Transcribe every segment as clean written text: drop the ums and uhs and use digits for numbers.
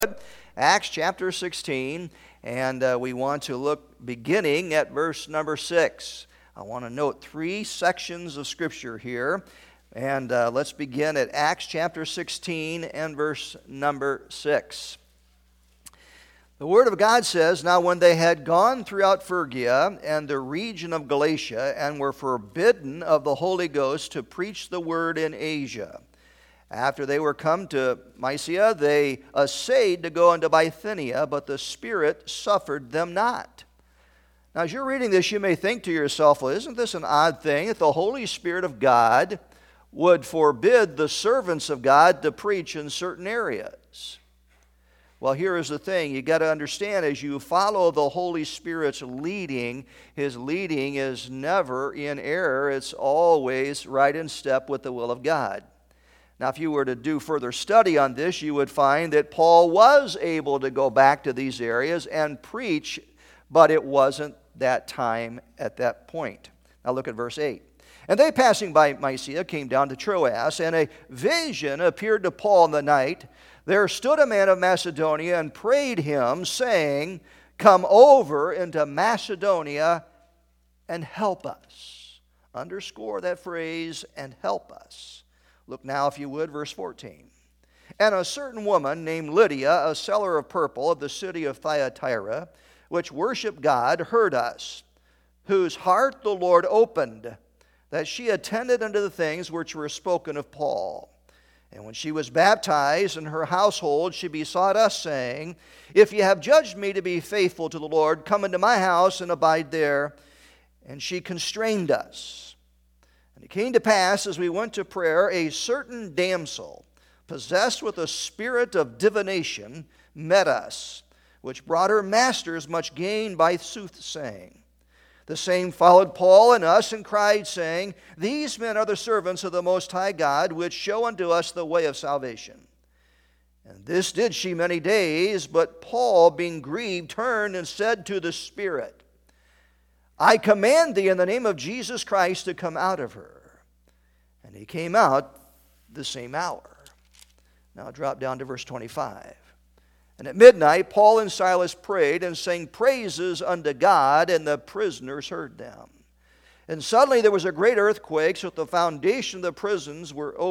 Acts chapter 16, and we want to look beginning at verse number 6. I want to note three sections of Scripture here, and let's begin at Acts chapter 16 and verse number 6. The Word of God says, "Now when they had gone throughout Phrygia and the region of Galatia, and were forbidden of the Holy Ghost to preach the word in Asia, after they were come to Mysia, they essayed to go into Bithynia, but the Spirit suffered them not." Now, as you're reading this, you may think to yourself, well, isn't this an odd thing that the Holy Spirit of God would forbid the servants of God to preach in certain areas? Well, here is the thing. You got to understand, as you follow the Holy Spirit's leading, His leading is never in error. It's always right in step with the will of God. Now, if you were to do further study on this, you would find that Paul was able to go back to these areas and preach, but it wasn't that time at that point. Now look at verse 8. "And they, passing by Mysia, came down to Troas, and a vision appeared to Paul in the night. There stood a man of Macedonia and prayed him, saying, 'Come over into Macedonia and help us.'" Underscore that phrase, "and help us." Look now, if you would, verse 14. "And a certain woman named Lydia, a seller of purple of the city of Thyatira, which worshiped God, heard us, whose heart the Lord opened, that she attended unto the things which were spoken of Paul. And when she was baptized in her household, she besought us, saying, 'If ye have judged me to be faithful to the Lord, come into my house and abide there.' And she constrained us. And it came to pass, as we went to prayer, a certain damsel, possessed with a spirit of divination, met us, which brought her masters much gain by soothsaying. The same followed Paul and us, and cried, saying, 'These men are the servants of the Most High God, which show unto us the way of salvation.' And this did she many days, but Paul, being grieved, turned and said to the Spirit, 'I command thee in the name of Jesus Christ to come out of her.' And he came out the same hour." Now drop down to verse 25. "And at midnight Paul and Silas prayed and sang praises unto God, and the prisoners heard them. And suddenly there was a great earthquake, so that the foundation of the prison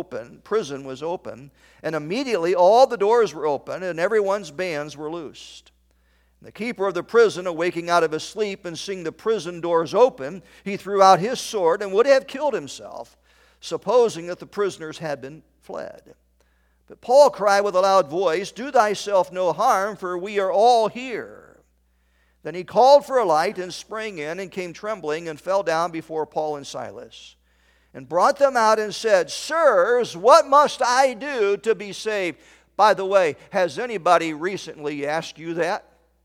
was open, and immediately all the doors were open, and everyone's bands were loosed. And the keeper of the prison, awaking out of his sleep and seeing the prison doors open, he threw out his sword and would have killed himself, supposing that the prisoners had been fled. But Paul cried with a loud voice, 'Do thyself no harm, for we are all here.' Then he called for a light and sprang in and came trembling and fell down before Paul and Silas, and brought them out and said, 'Sirs, what must I do to be saved?'" By the way, has anybody recently asked you that?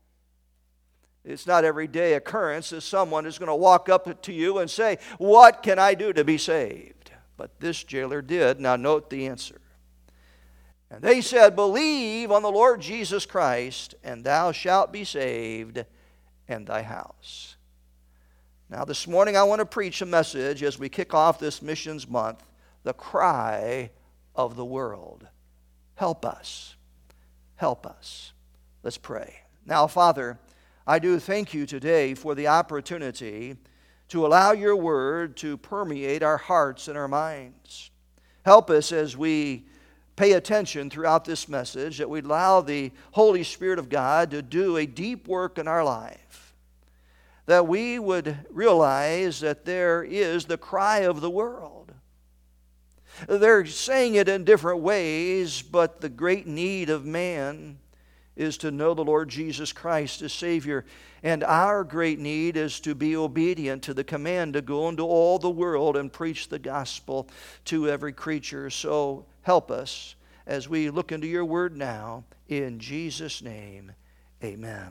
It's not everyday occurrence that someone is going to walk up to you and say, "What can I do to be saved?" But this jailer did. Now note the answer. "And they said, Believe on the Lord Jesus Christ, and thou shalt be saved, and thy house." Now this morning I want to preach a message as we kick off this missions month, the cry of the world. Help us. Help us. Let's pray. Now, Father, I do thank you today for the opportunity to allow your word to permeate our hearts and our minds. Help us as we pay attention throughout this message, that we allow the Holy Spirit of God to do a deep work in our life, that we would realize that there is the cry of the world. They're saying it in different ways, but the great need of man is to know the Lord Jesus Christ as Savior. And our great need is to be obedient to the command to go into all the world and preach the gospel to every creature. So help us as we look into your word now. In Jesus' name, amen.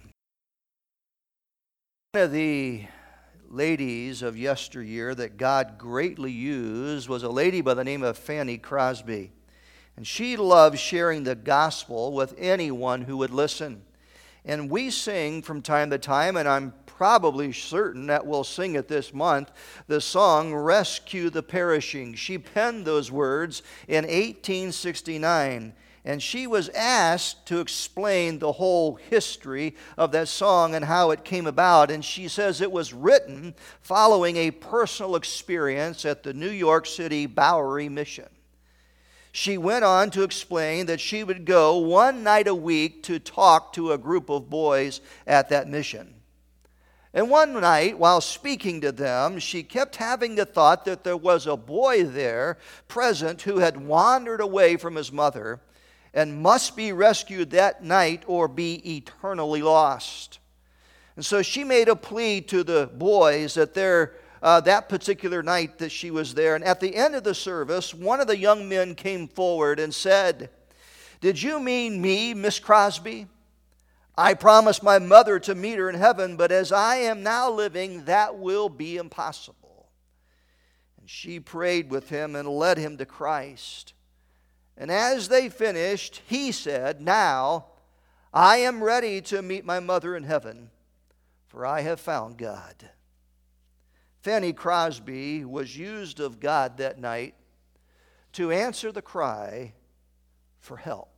One of the ladies of yesteryear that God greatly used was a lady by the name of Fanny Crosby. And she loved sharing the gospel with anyone who would listen. And we sing from time to time, and I'm probably certain that we'll sing it this month, the song "Rescue the Perishing." She penned those words in 1869. And she was asked to explain the whole history of that song and how it came about. And she says it was written following a personal experience at the New York City Bowery Mission. She went on to explain that she would go one night a week to talk to a group of boys at that mission. And one night, while speaking to them, she kept having the thought that there was a boy there present who had wandered away from his mother and must be rescued that night or be eternally lost. And so she made a plea to the boys that that particular night that she was there. And at the end of the service, one of the young men came forward and said, "Did you mean me, Miss Crosby? I promised my mother to meet her in heaven, but as I am now living, that will be impossible." And she prayed with him and led him to Christ. And as they finished, he said, "Now I am ready to meet my mother in heaven, for I have found God." Fanny Crosby was used of God that night to answer the cry for help.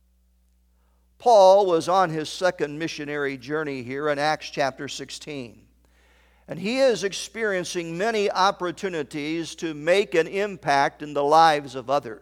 Paul was on his second missionary journey here in Acts chapter 16. And he is experiencing many opportunities to make an impact in the lives of others.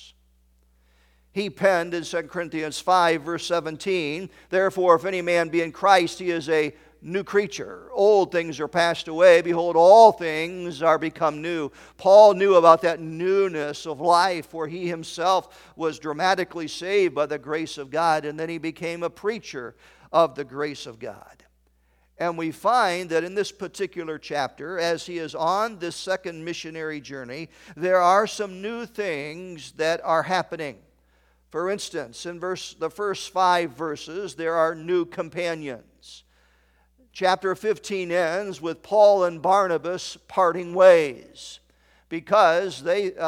He penned in 2 Corinthians 5, verse 17, "Therefore, if any man be in Christ, he is a new creature. Old things are passed away. Behold, all things are become new." Paul knew about that newness of life where he himself was dramatically saved by the grace of God, and then he became a preacher of the grace of God. And we find that in this particular chapter, as he is on this second missionary journey, there are some new things that are happening. For instance, in the first 5 verses, there are new companions. Chapter 15 ends with Paul and Barnabas parting ways because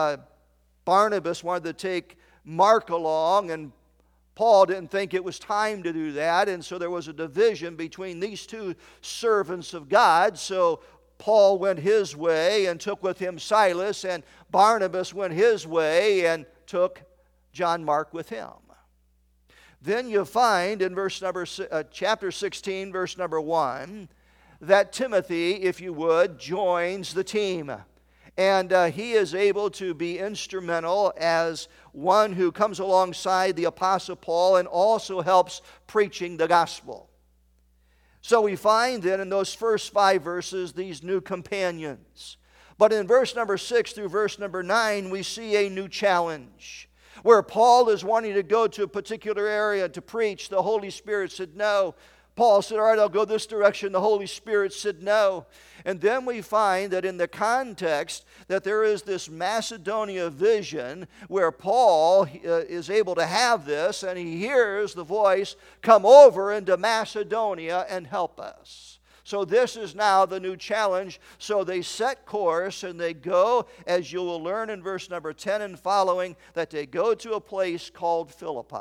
Barnabas wanted to take Mark along, and Paul didn't think it was time to do that, and so there was a division between these two servants of God. So Paul went his way and took with him Silas, and Barnabas went his way and took John Mark with him. Then you find in chapter 16, verse number 1, that Timothy, if you would, joins the team. And he is able to be instrumental as one who comes alongside the Apostle Paul and also helps preaching the gospel. So we find then in those first 5 verses these new companions. But in verse number 6 through verse number 9, we see a new challenge. Where Paul is wanting to go to a particular area to preach, the Holy Spirit said no. Paul said, "All right, I'll go this direction." The Holy Spirit said no. And then we find that in the context that there is this Macedonia vision where Paul is able to have this, and he hears the voice, "Come over into Macedonia and help us." So this is now the new challenge. So they set course and they go, as you will learn in verse number 10 and following, that they go to a place called Philippi.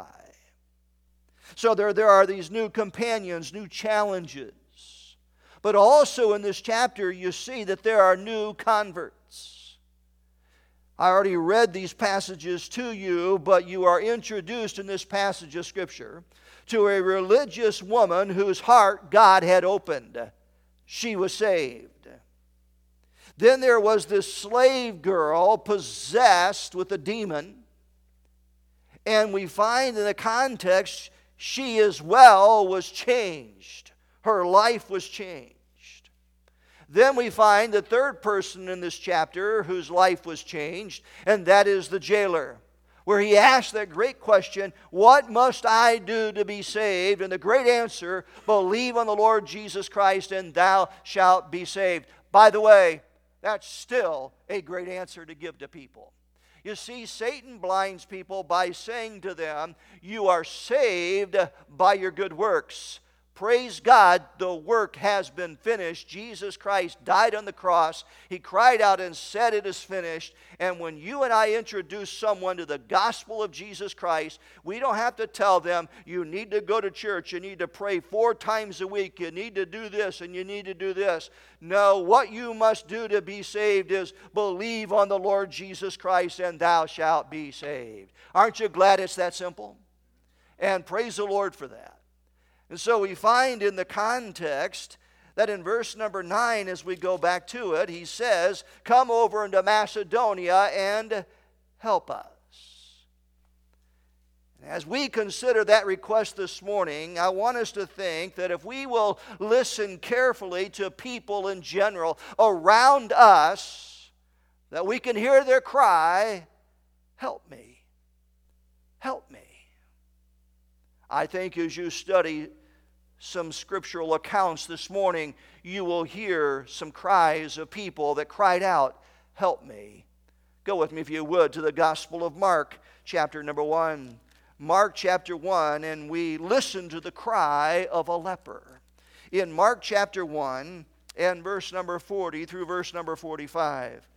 So there are these new companions, new challenges. But also in this chapter you see that there are new converts. I already read these passages to you, but you are introduced in this passage of Scripture to a religious woman whose heart God had opened. She was saved. Then there was this slave girl possessed with a demon. And we find in the context, she as well was changed. Her life was changed. Then we find the third person in this chapter whose life was changed, and that is the jailer, where he asked that great question, "What must I do to be saved?" And the great answer, "Believe on the Lord Jesus Christ and thou shalt be saved." By the way, that's still a great answer to give to people. You see, Satan blinds people by saying to them, "You are saved by your good works." Praise God, the work has been finished. Jesus Christ died on the cross. He cried out and said, "It is finished." And when you and I introduce someone to the gospel of Jesus Christ, we don't have to tell them, "You need to go to church, you need to pray 4 times a week, you need to do this, and you need to do this." No, what you must do to be saved is believe on the Lord Jesus Christ, and thou shalt be saved. Aren't you glad it's that simple? And praise the Lord for that. And so we find in the context that in verse number 9, as we go back to it, he says, "Come over into Macedonia and help us." As we consider that request this morning, I want us to think that if we will listen carefully to people in general around us, that we can hear their cry, "Help me, help me." I think as you study some scriptural accounts this morning, you will hear some cries of people that cried out, "Help me." Go with me, if you would, to the Gospel of Mark, chapter number 1. Mark chapter 1, and we listen to the cry of a leper. In Mark chapter 1 and verse number 40 through verse number 45.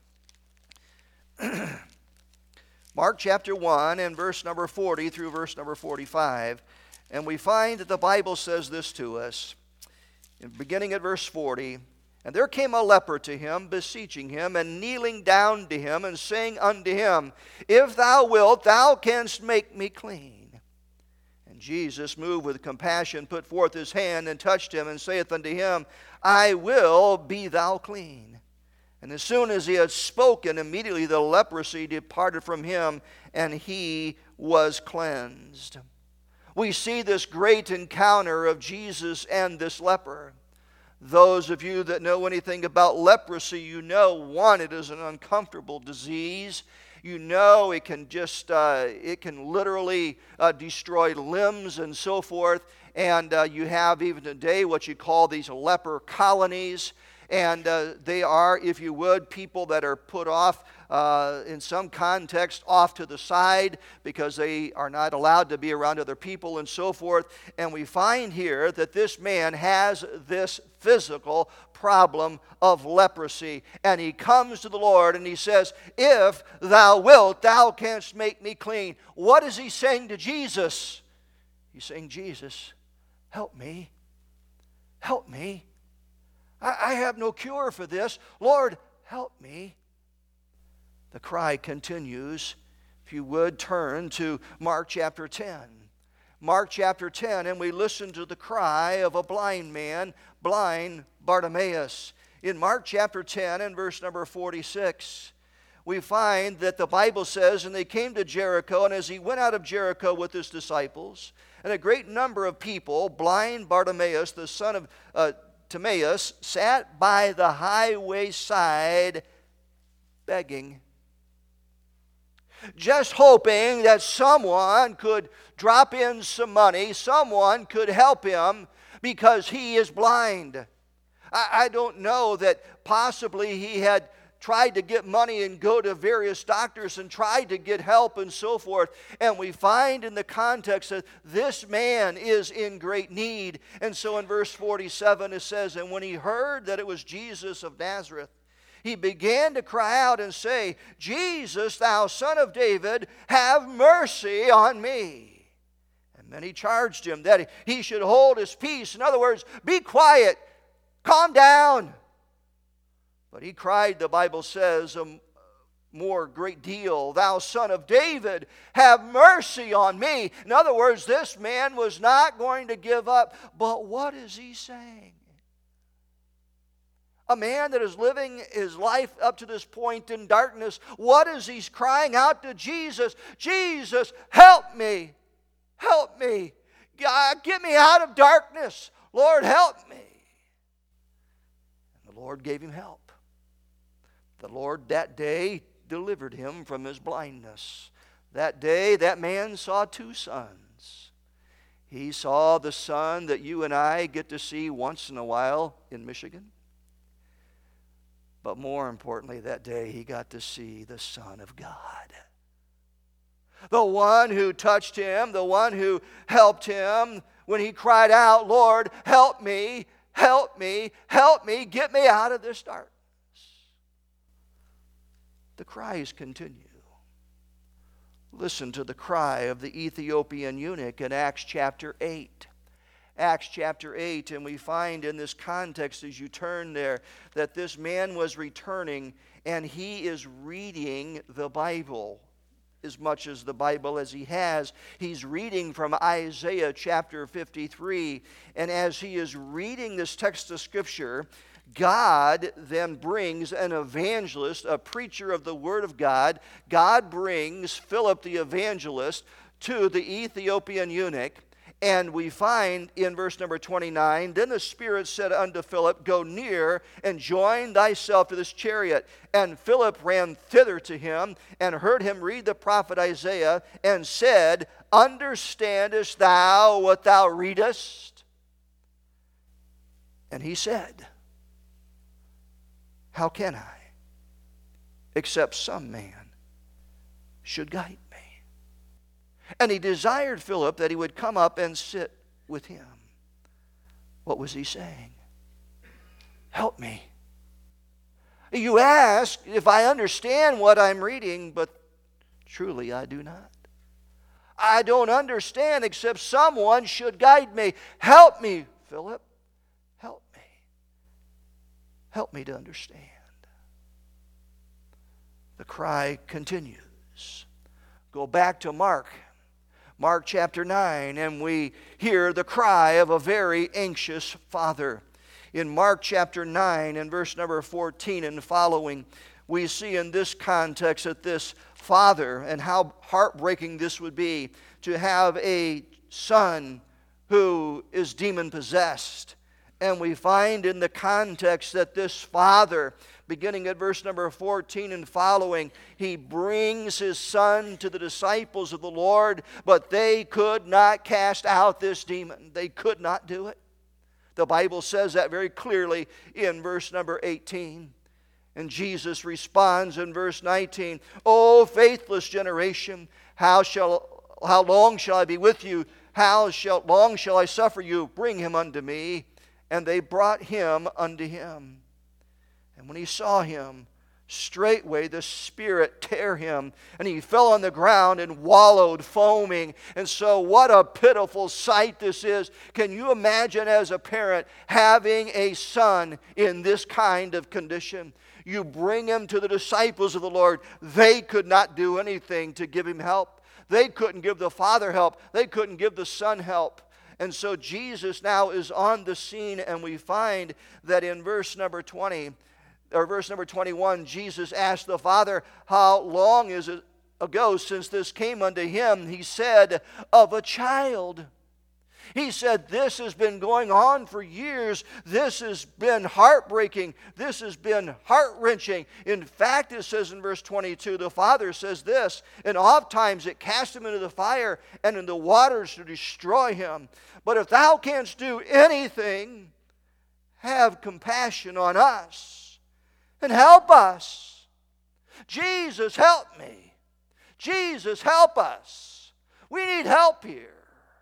Mark chapter 1 and verse number 40 through verse number 45. And we find that the Bible says this to us, beginning at verse 40. "And there came a leper to him, beseeching him, and kneeling down to him, and saying unto him, If thou wilt, thou canst make me clean. And Jesus, moved with compassion, put forth his hand, and touched him, and saith unto him, I will, be thou clean. And as soon as he had spoken, immediately the leprosy departed from him, and he was cleansed." We see this great encounter of Jesus and this leper. Those of you that know anything about leprosy, you know, one, it is an uncomfortable disease. You know it can literally destroy limbs and so forth. And you have even today what you call these leper colonies. And they are, if you would, people that are put off, in some context, off to the side because they are not allowed to be around other people and so forth. And we find here that this man has this physical problem of leprosy. And he comes to the Lord and he says, "If thou wilt, thou canst make me clean." What is he saying to Jesus? He's saying, "Jesus, help me. Help me. I have no cure for this. Lord, help me." The cry continues. If you would, turn to Mark chapter 10. Mark chapter 10, and we listen to the cry of a blind man, blind Bartimaeus. In Mark chapter 10 and verse number 46, we find that the Bible says, "And they came to Jericho, and as he went out of Jericho with his disciples, and a great number of people, blind Bartimaeus, the son of Timaeus, sat by the highway side begging." Just hoping that someone could drop in some money, someone could help him because he is blind. I don't know that possibly he had tried to get money and go to various doctors and tried to get help and so forth. And we find in the context that this man is in great need. And so in verse 47 it says, "And when he heard that it was Jesus of Nazareth, he began to cry out and say, Jesus, thou son of David, have mercy on me. And then he charged him that he should hold his peace." In other words, be quiet, calm down. But he cried, the Bible says, a more great deal, "Thou son of David, have mercy on me." In other words, this man was not going to give up. But what is he saying? A man that is living his life up to this point in darkness, what is he crying out to Jesus? "Jesus, help me. Help me. Get me out of darkness. Lord, help me." And the Lord gave him help. The Lord that day delivered him from his blindness. That day, that man saw 2 sons. He saw the sun that you and I get to see once in a while in Michigan. But more importantly, that day he got to see the Son of God. The one who touched him, the one who helped him when he cried out, Lord, help me, help me, help me, get me out of this darkness. The cries continue. Listen to the cry of the Ethiopian eunuch in Acts chapter 8. Acts chapter 8, and we find in this context as you turn there that this man was returning and he is reading the Bible. As much as the Bible as he has. He's reading from Isaiah chapter 53. And as he is reading this text of Scripture, God then brings an evangelist, a preacher of the Word of God. God brings Philip the evangelist to the Ethiopian eunuch. And we find in verse number 29, Then the Spirit said unto Philip, Go near and join thyself to this chariot. And Philip ran thither to him and heard him read the prophet Isaiah and said, Understandest thou what thou readest? And he said, How can I, except some man should guide me? And he desired Philip that he would come up and sit with him. What was he saying? Help me. You ask if I understand what I'm reading, but truly I do not. I don't understand except someone should guide me. Help me, Philip. Help me. Help me to understand. The cry continues. Go back to Mark chapter 9, and we hear the cry of a very anxious father. In Mark chapter 9 and verse number 14 and following, we see in this context that this father, and how heartbreaking this would be to have a son who is demon-possessed. And we find in the context that this father, beginning at verse number 14 and following, he brings his son to the disciples of the Lord, but they could not cast out this demon. They could not do it. The Bible says that very clearly in verse number 18. And Jesus responds in verse 19, O faithless generation, how long shall I be with you? How long shall I suffer you? Bring him unto me. And they brought him unto him. And when he saw him, straightway the Spirit tear him, and he fell on the ground and wallowed, foaming. And so what a pitiful sight this is. Can you imagine as a parent having a son in this kind of condition? You bring him to the disciples of the Lord. They could not do anything to give him help. They couldn't give the father help. They couldn't give the son help. And so Jesus now is on the scene, and we find that in verse number 20, or verse number 21, Jesus asked the father, How long is it ago since this came unto him? He said, Of a child. He said, this has been going on for years. This has been heartbreaking. This has been heart-wrenching. In fact, it says in verse 22, the father says this, And oftentimes it cast him into the fire and in the waters to destroy him. But if thou canst do anything, have compassion on us and help us. Jesus, help me. Jesus, help us. We need help here.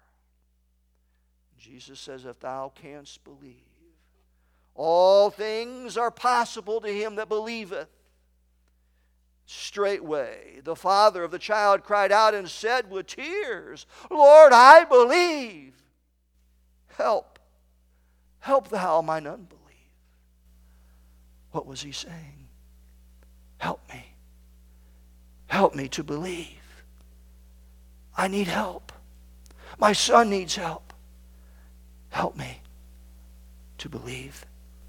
Jesus says, if thou canst believe, all things are possible to him that believeth. Straightway, the father of the child cried out and said with tears, Lord, I believe. Help thou mine unbelief. What was he saying? Help me. Help me to believe. I need help. My son needs help. Help me to believe.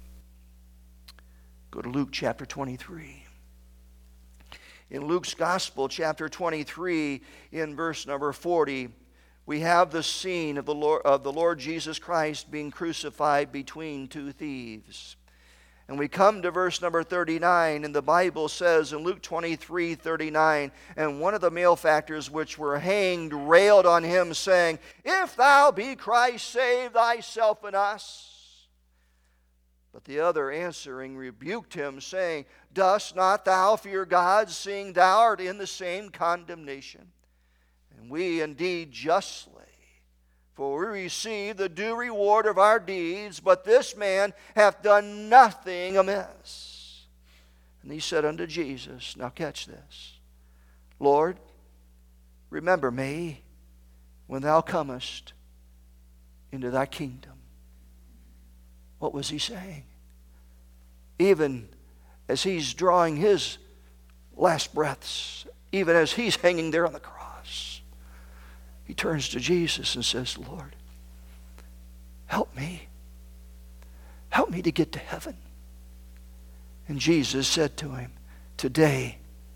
Go to Luke chapter 23. In Luke's Gospel, chapter 23, in verse number 40, we have the scene of the Lord Jesus Christ being crucified between two thieves. And we come to verse number 39, and the Bible says in Luke 23:39, and one of the malefactors which were hanged railed on him, saying, If thou be Christ, save thyself and us. But the other answering rebuked him, saying, Dost not thou fear God, seeing thou art in the same condemnation? And we indeed justly, for we receive the due reward of our deeds, but this man hath done nothing amiss. And he said unto Jesus, now catch this, Lord, remember me when thou comest into thy kingdom. What was he saying? Even as he's drawing his last breaths, even as he's hanging there on the cross, he turns to Jesus and says, Lord, help me. Help me to get to heaven. And Jesus said to him, today,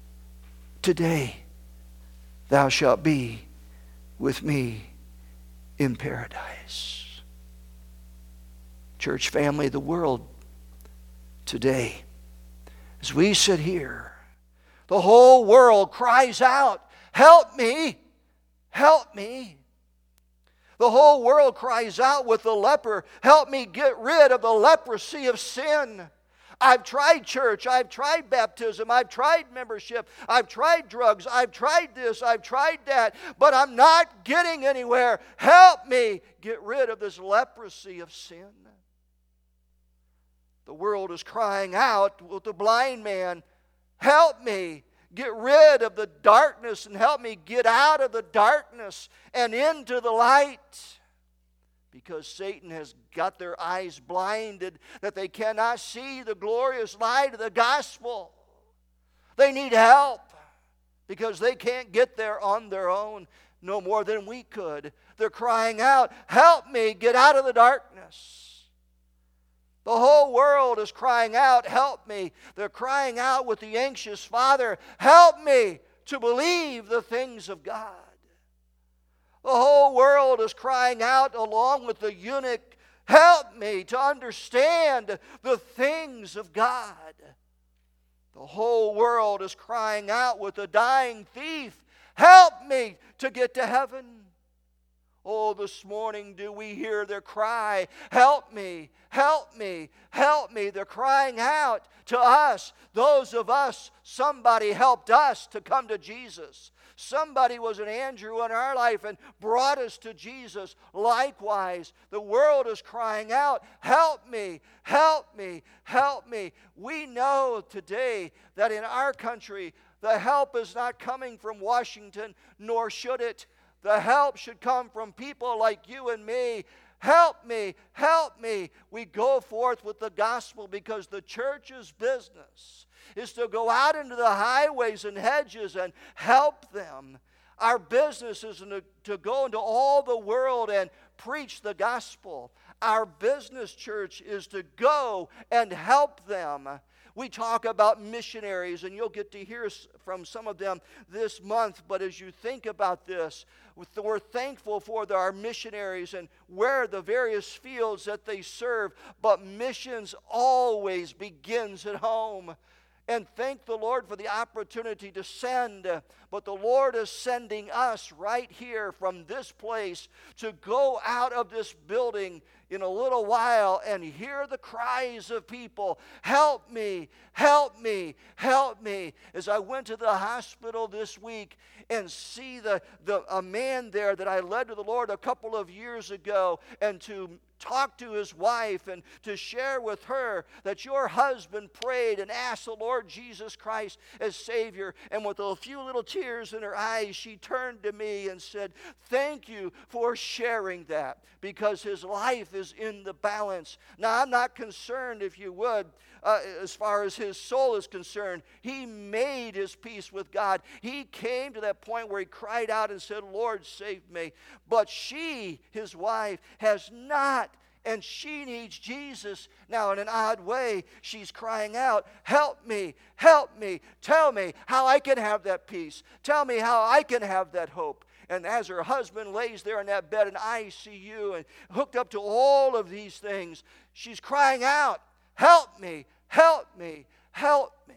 thou shalt be with me in paradise. Church family, the world today, as we sit here, the whole world cries out, help me, help me. The whole world cries out with the leper, help me get rid of the leprosy of sin. I've tried church, I've tried baptism, I've tried membership, I've tried drugs, I've tried this, I've tried that, but I'm not getting anywhere. Help me get rid of this leprosy of sin. The world is crying out with the blind man, help me get rid of the darkness and help me get out of the darkness and into the light. Because Satan has got their eyes blinded that they cannot see the glorious light of the gospel. They need help because they can't get there on their own no more than we could. They're crying out, help me get out of the darkness. The whole world is crying out, help me. They're crying out with the anxious father, help me to believe the things of God. The whole world is crying out along with the eunuch, help me to understand the things of God. The whole world is crying out with the dying thief, help me to get to heaven. Oh, this morning do we hear their cry, help me, help me, help me. They're crying out to us, those of us, somebody helped us to come to Jesus. Somebody was an Andrew in our life and brought us to Jesus. Likewise, the world is crying out, help me, help me, help me. We know today that in our country, the help is not coming from Washington, nor should it. The help should come from people like you and me. Help me, help me. We go forth with the gospel because the church's business is to go out into the highways and hedges and help them. Our business is to go into all the world and preach the gospel. Our business, church, is to go and help them. We talk about missionaries, and you'll get to hear from some of them this month. But as you think about this, we're thankful for our missionaries and where the various fields that they serve. But missions always begins at home. And thank the Lord for the opportunity to send. But the Lord is sending us right here from this place to go out of this building in a little while and hear the cries of people. Help me, help me, help me. As I went to the hospital this week and see a man there that I led to the Lord a couple of years ago, and to talk to his wife and to share with her that your husband prayed and asked the Lord Jesus Christ as Savior. And with a few little tears in her eyes, she turned to me and said, thank you for sharing that, because his life is in the balance. Now, I'm not concerned, if you would, as far as his soul is concerned. He made his peace with God. He came to that point where he cried out and said, Lord, save me. But she, his wife, has not. And she needs Jesus. Now, in an odd way, she's crying out, help me, tell me how I can have that peace. Tell me how I can have that hope. And as her husband lays there in that bed in ICU and hooked up to all of these things, she's crying out, help me, help me, help me.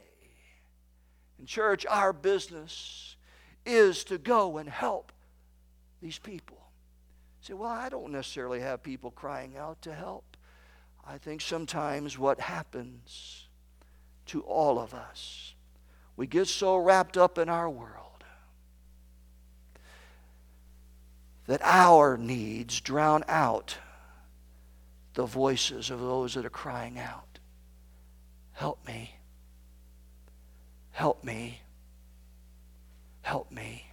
In church, our business is to go and help these people. Say, well, I don't necessarily have people crying out to help. I think sometimes what happens to all of us, we get so wrapped up in our world that our needs drown out the voices of those that are crying out, help me, help me, help me.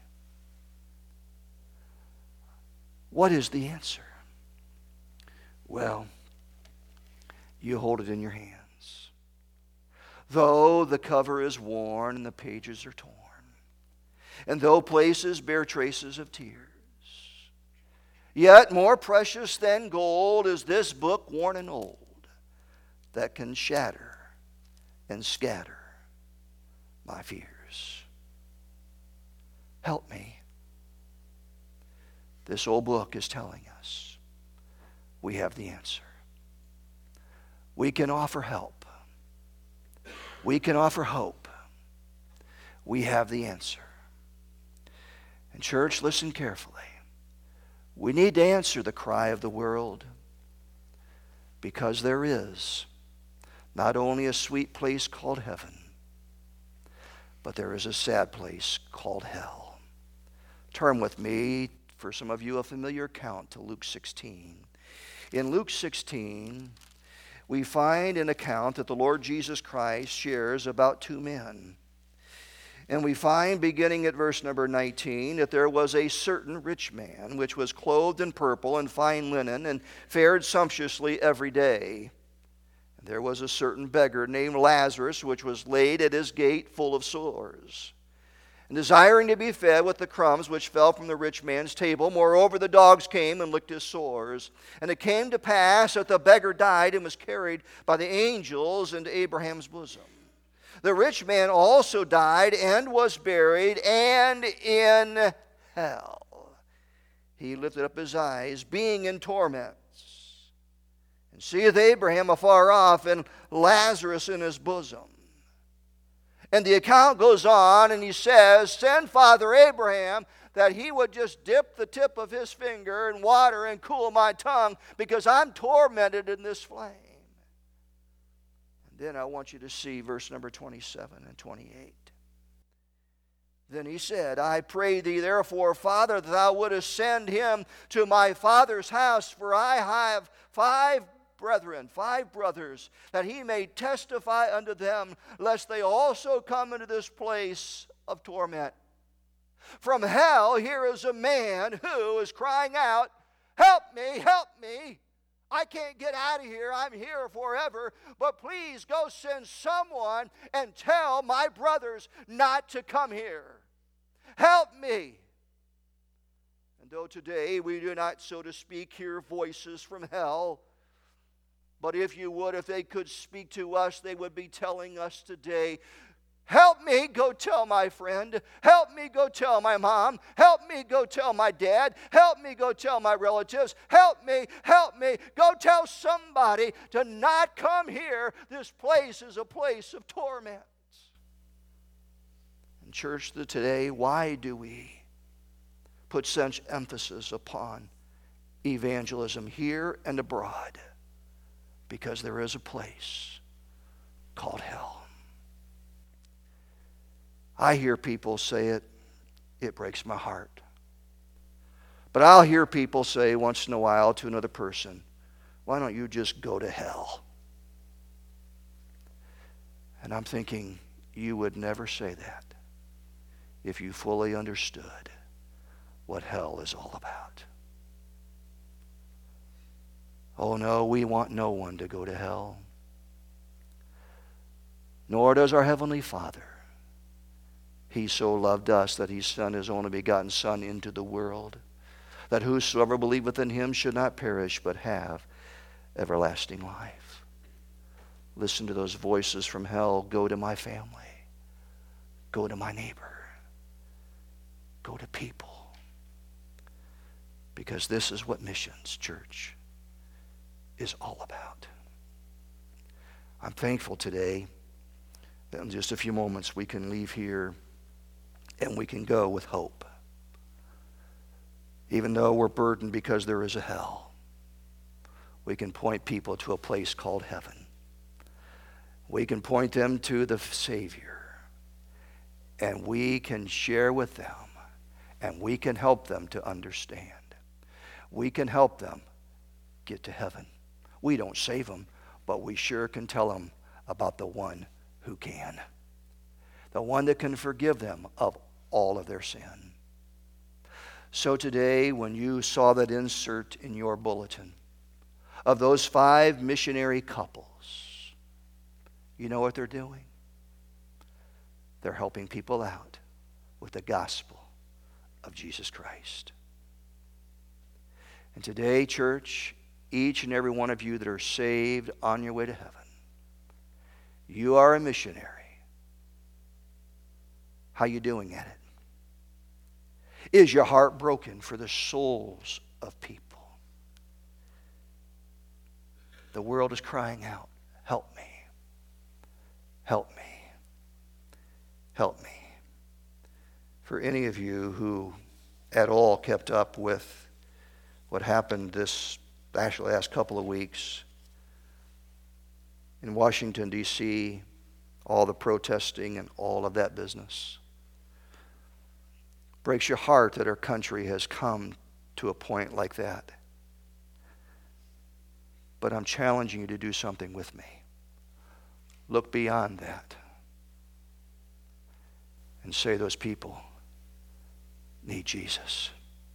What is the answer? Well, you hold it in your hands. Though the cover is worn and the pages are torn, and though places bear traces of tears, yet more precious than gold is this book worn and old that can shatter and scatter my fears. Help me. This old book is telling us we have the answer. We can offer help. We can offer hope. We have the answer. And church, listen carefully. We need to answer the cry of the world, because there is not only a sweet place called heaven, but there is a sad place called hell. Turn with me, for some of you, a familiar account to Luke 16. In Luke 16, we find an account that the Lord Jesus Christ shares about two men. And we find, beginning at verse number 19, that there was a certain rich man, which was clothed in purple and fine linen, and fared sumptuously every day. And there was a certain beggar named Lazarus, which was laid at his gate full of sores, and desiring to be fed with the crumbs which fell from the rich man's table. Moreover, the dogs came and licked his sores. And it came to pass that the beggar died and was carried by the angels into Abraham's bosom. The rich man also died and was buried, and in hell he lifted up his eyes, being in torments, and seeth Abraham afar off, and Lazarus in his bosom. And the account goes on, and he says, send Father Abraham that he would just dip the tip of his finger in water and cool my tongue, because I'm tormented in this flame. Then I want you to see verse number 27 and 28. Then he said, I pray thee therefore, Father, that thou wouldest send him to my father's house, for I have five brothers, that he may testify unto them, lest they also come into this place of torment. From hell, here is a man who is crying out, help me, help me. I can't get out of here. I'm here forever. But please go send someone and tell my brothers not to come here. Help me. And though today we do not, so to speak, hear voices from hell, but if you would, if they could speak to us, they would be telling us today, help me go tell my friend. Help me go tell my mom. Help me go tell my dad. Help me go tell my relatives. Help me, help me. Go tell somebody to not come here. This place is a place of torment. And church, today, why do we put such emphasis upon evangelism here and abroad? Because there is a place called hell. I hear people say it, it breaks my heart. But I'll hear people say once in a while to another person, why don't you just go to hell? And I'm thinking, you would never say that if you fully understood what hell is all about. Oh no, we want no one to go to hell. Nor does our Heavenly Father. He so loved us that he sent his only begotten Son into the world, that whosoever believeth in him should not perish, but have everlasting life. Listen to those voices from hell. Go to my family. Go to my neighbor. Go to people. Because this is what missions, church, is all about. I'm thankful today that in just a few moments we can leave here and we can go with hope. Even though we're burdened because there is a hell, we can point people to a place called heaven. We can point them to the Savior, and we can share with them, and we can help them to understand We can help them get to heaven. We don't save them, but we sure can tell them about the one who can. The one that can forgive them of all of their sin. So today, when you saw that insert in your bulletin of those 5 missionary couples, you know what they're doing? They're helping people out with the gospel of Jesus Christ. And today, church, each and every one of you that are saved on your way to heaven, you are a missionary. How you doing at it? Is your heart broken for the souls of people? The world is crying out, help me. Help me. Help me. For any of you who at all kept up with what happened this last couple of weeks in Washington, D.C., all the protesting and all of that business, breaks your heart that our country has come to a point like that. But I'm challenging you to do something with me. Look beyond that and say those people need Jesus.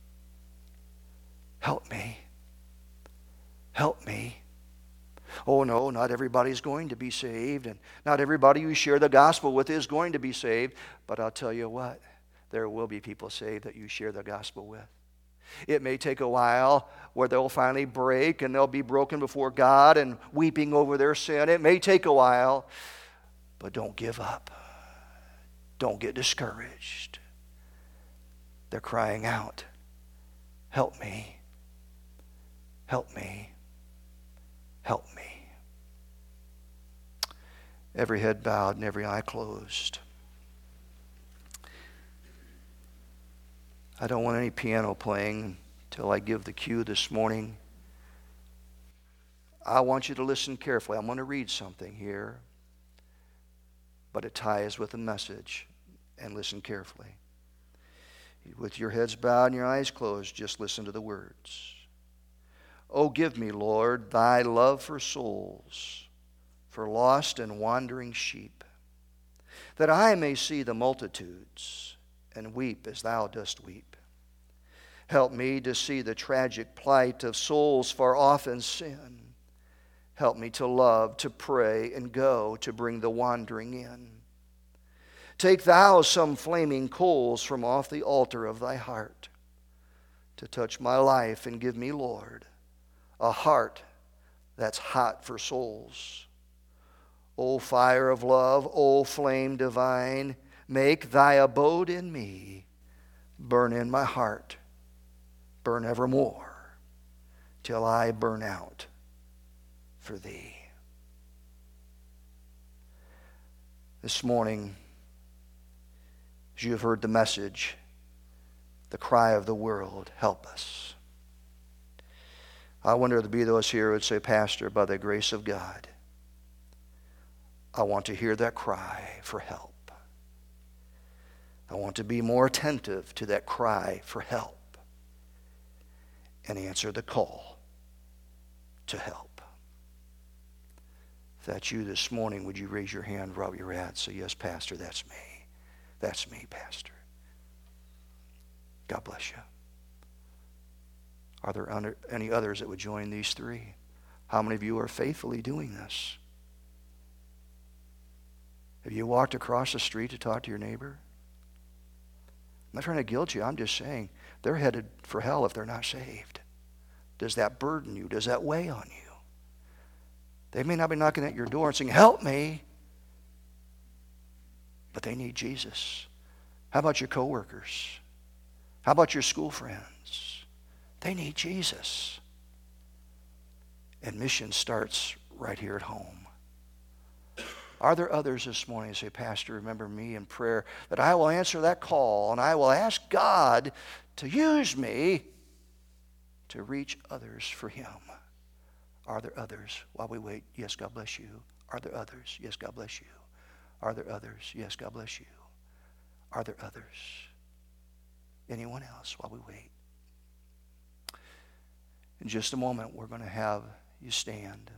Help me. Help me. Oh no, not everybody's going to be saved, and not everybody you share the gospel with is going to be saved, but I'll tell you what, there will be people saved that you share the gospel with. It may take a while where they'll finally break and they'll be broken before God and weeping over their sin. It may take a while, but don't give up. Don't get discouraged. They're crying out, help me, help me, help me. Every head bowed and every eye closed. I don't want any piano playing till I give the cue this morning. I want you to listen carefully. I'm going to read something here, but it ties with the message, and listen carefully. With your heads bowed and your eyes closed, just listen to the words. Oh, give me, Lord, thy love for souls, for lost and wandering sheep, that I may see the multitudes and weep as thou dost weep. Help me to see the tragic plight of souls far off in sin. Help me to love, to pray, and go to bring the wandering in. Take thou some flaming coals from off the altar of thy heart, to touch my life and give me, Lord, a heart that's hot for souls. O fire of love, O flame divine, make thy abode in me. Burn in my heart, burn evermore, till I burn out for thee. This morning, as you have heard the message, the cry of the world, help us. I wonder if there be those here who would say, Pastor, by the grace of God, I want to hear that cry for help. I want to be more attentive to that cry for help and answer the call to help. If that's you this morning, would you raise your hand wherever you're at? Say, yes, Pastor, that's me. That's me, Pastor. God bless you. Are there any others that would join these three? How many of you are faithfully doing this? Have you walked across the street to talk to your neighbor? I'm not trying to guilt you. I'm just saying they're headed for hell if they're not saved. Does that burden you? Does that weigh on you? They may not be knocking at your door and saying, help me. But they need Jesus. How about your coworkers? How about your school friends? They need Jesus. And mission starts right here at home. Are there others this morning who say, Pastor, remember me in prayer, that I will answer that call and I will ask God to use me to reach others for him? Are there others? While we wait, yes, God bless you. Are there others? Yes, God bless you. Are there others? Yes, God bless you. Are there others? Anyone else while we wait? In just a moment, we're going to have you stand.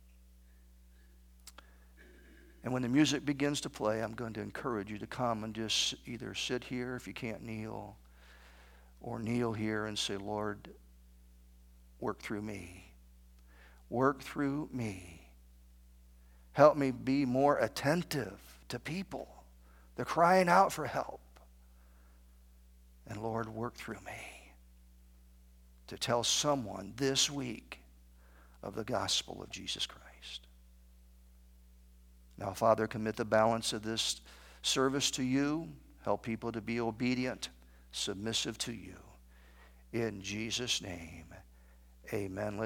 And when the music begins to play, I'm going to encourage you to come and just either sit here if you can't kneel, or kneel here and say, Lord, work through me. Work through me. Help me be more attentive to people. They're crying out for help. And Lord, work through me to tell someone this week of the gospel of Jesus Christ. Now, Father, commit the balance of this service to you. Help people to be obedient, submissive to you. In Jesus' name, amen.